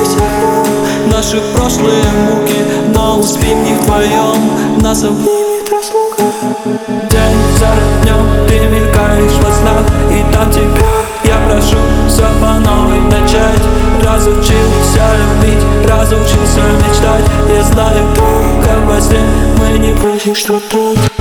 Наши прошлые муки, но успеем не вдвоем. Нас обнимет разлука. День за днем ты мелькаешь во снах, и там тебя я прошу все по новой начать. Разучился любить, разучился мечтать. Я знаю, как во сне мы не будем что-то.